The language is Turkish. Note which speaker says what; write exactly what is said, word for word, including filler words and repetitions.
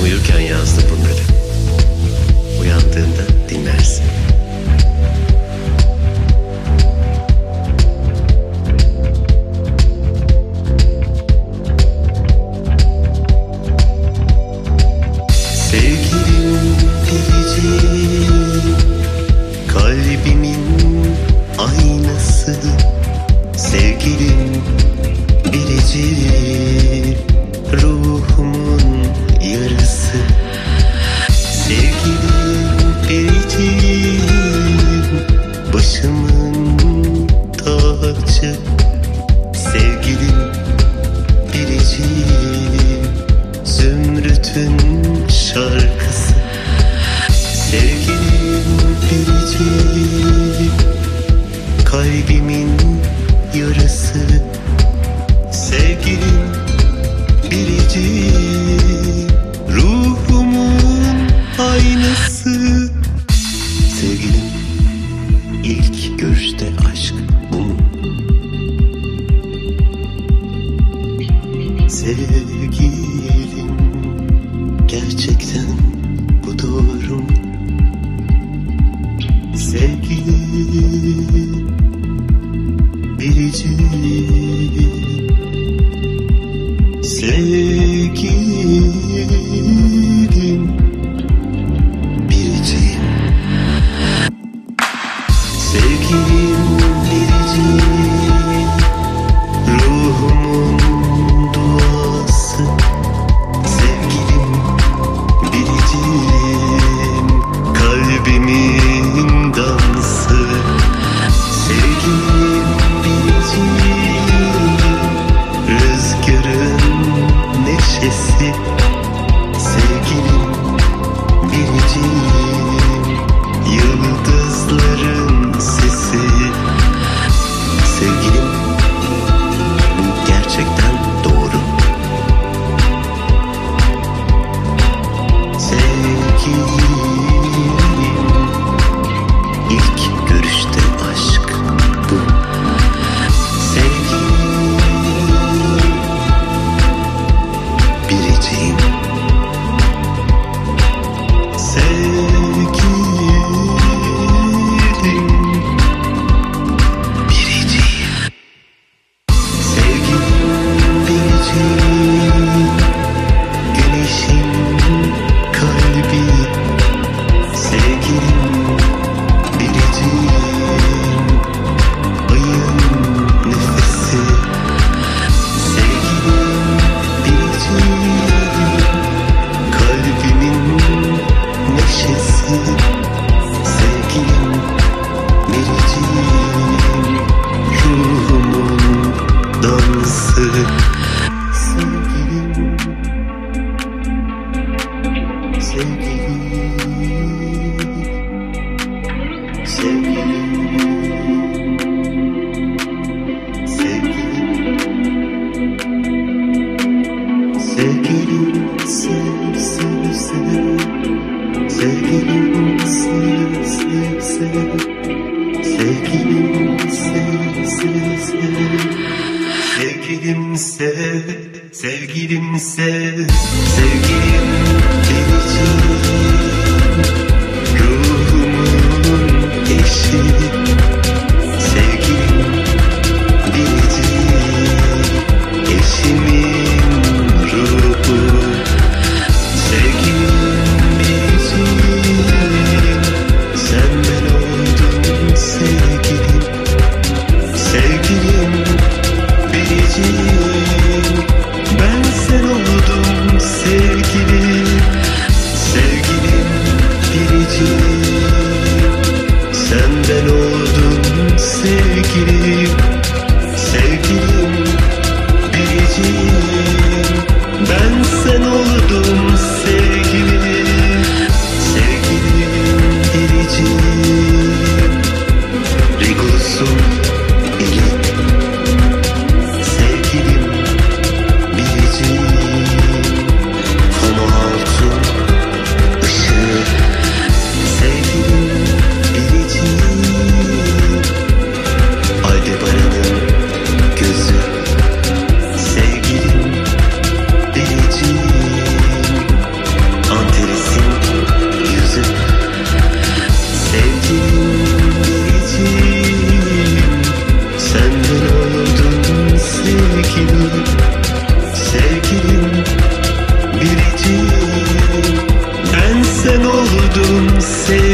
Speaker 1: uyurken yazdı bunları. Uyandığında dinlersin. Sevgilim biricik, kalbimin aynası. Sevgilim biricik, ruhumun yarısı. Sevgilim biricik, başımın tacı. Sevgilim biricik, zümrütün şarkısı. Sevgilim biricik, kalbimin yarısı. Sevgilim biricik, ruhumun aynası. Sevgilim ilk görüşte aşk bu mu? Sevgilim gerçekten bu doğru mu? Sevgilim biricik, sevgilim biricik. Sevgilim biricik, ruhumun duası. Sevgilim biricik, kalbimin dansı. Sevgilim biricik, rüzgarın neşesi. Sevgilim biricik, yıldızların sesi. Sevgilim bu gerçekten doğru. Sevgilim ilk görüşte aşk bu. Sevgilim biricik, sevgilim biricik. Sevgilim biricik, güneşin kalbi. Sevgilim biricik, ayın nefesi. Sevgilim biricik, kalbimin neşesi. Sevgilim biricik, ruhumun dansı. Sevgilim, sevgilim, sevgilim, sevgilim, sevgilim, sev, sev, sev. Sevgilim sev, sev, sev. Sevgilim sev, sev, sev. Sevgilim sev, sevgilim sev. Sevgilim biricik, ruhumun eşi. Sevgilim biricik, eşimin ruhu. Sevgilim biricik, senden oldum sevgilim. Sevgilim biricik, ben sen oldum sevgilim. Sevgilim biricik, senden oldum. oldum sevgilim.